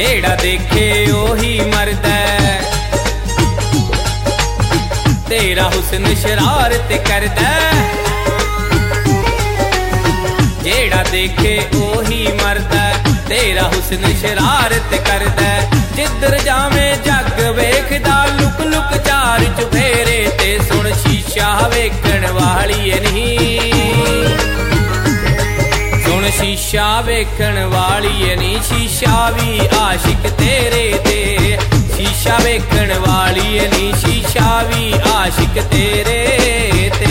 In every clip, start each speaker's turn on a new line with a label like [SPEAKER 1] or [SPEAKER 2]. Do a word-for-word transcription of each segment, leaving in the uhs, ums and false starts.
[SPEAKER 1] जेड़ा देखे ओही मरदा तेरा हुस्न शरारत करदा जेड़ा देखे ओही मरदा तेरा हुस्न शरारत करदा जिधर जावे जग वेखदा लुक लुक चार चुफेरे ते सुन शीशा वेखण वाली नहीं सुन शीशा वेखण वाली नहीं शीशा भी आशिक तेरे ते शीशा वेखण वाली नहीं शीशा भी आशिक तेरे ते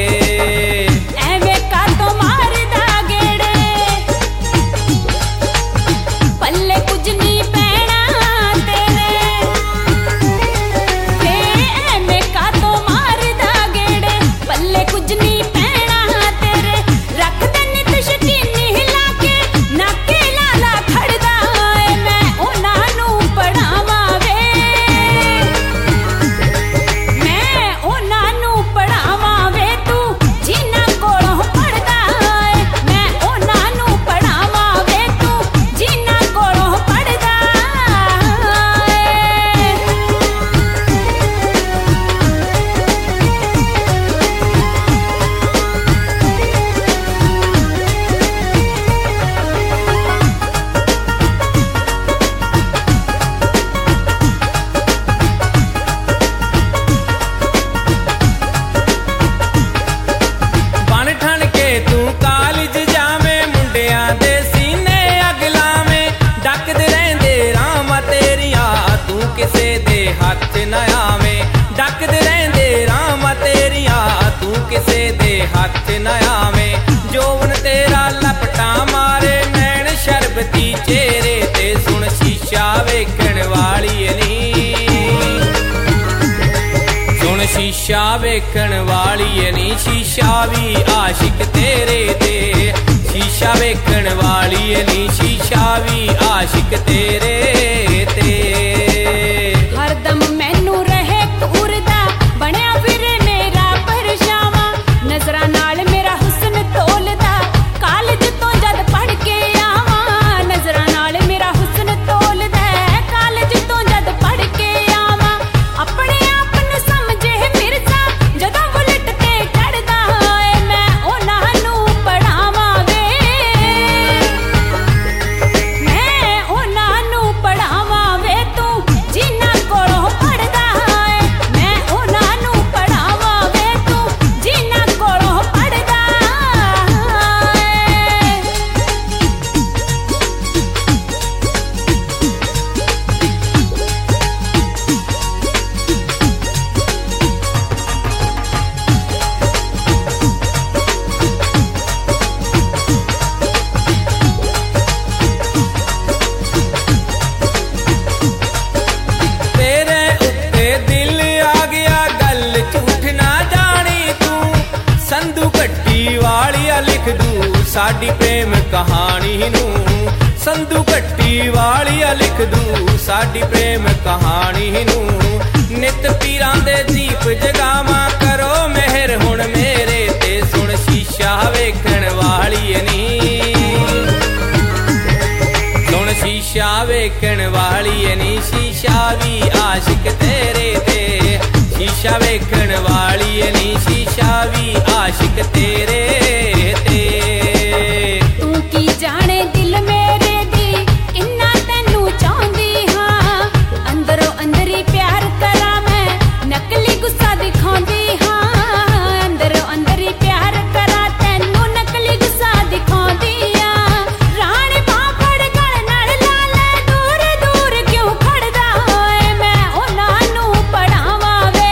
[SPEAKER 1] चेहरे ते सुन शीशा वेखण वाली नहीं सुन शीशा वेखण वाली नहीं शीशा भी आशिक तेरे ते शीशा वेखण वाली नहीं शीशा भी आशिक तेरे ते
[SPEAKER 2] हरदम मैनू रहे घूरदा बनया फिरे मेरा परछावां नजरां नाल मेरा हुस्न तोलदा कालज तो जद पढ़ के
[SPEAKER 1] साडी प्रेम कहानी नू संधू घट्टी वालिया लिख दूं साडी प्रेम कहानी नू नित पीरां दे दीप जगावा करो मेहर हुण मेरे ते सुन शीशा वेखण वाली नहीं सुन शीशा वेखण वाली नहीं शीशा भी आशिक तेरे ते शीशा वेखण वाली नहीं शीशा भी आशिक तेरे ते
[SPEAKER 2] जाने दिल मेरे दी किन्ना तैनू चाहंदी हाँ अंदरों अंदरी प्यार करा मैं नकली गुस्सा दिखांदी हाँ अंदरों अंदरी प्यार करा तैनू नकली गुस्सा दिखांदी हाँ राणे बां फड़ गल नाल ला ले दूर दूर क्यों खड़दा है मैं उन्हां नू पढ़ावां वे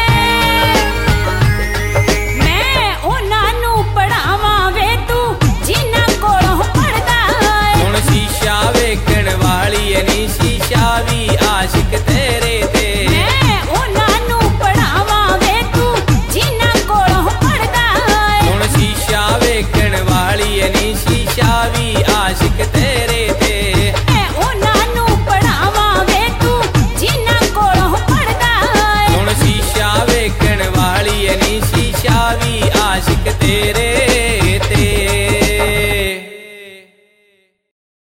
[SPEAKER 2] मैं उन्हां नू पढ़ावां वे तू जिन्हां कोलों
[SPEAKER 1] शीशा वेखण वाली नहीं शीशा भी आशिक तेरे ते
[SPEAKER 2] मैं उन्हां नू पढ़ावां वे तू जिन्हां कोलों पढ़दा
[SPEAKER 1] सुन शीशा वेखण वाली नहीं शीशा भी आशिक तेरे ते
[SPEAKER 2] मैं उन्हां नू पढ़ावां वे तू जिन्हां कोलों पढ़दा
[SPEAKER 1] सुन शीशा वेखण वाली नहीं शीशा भी आशिक तेरे ते।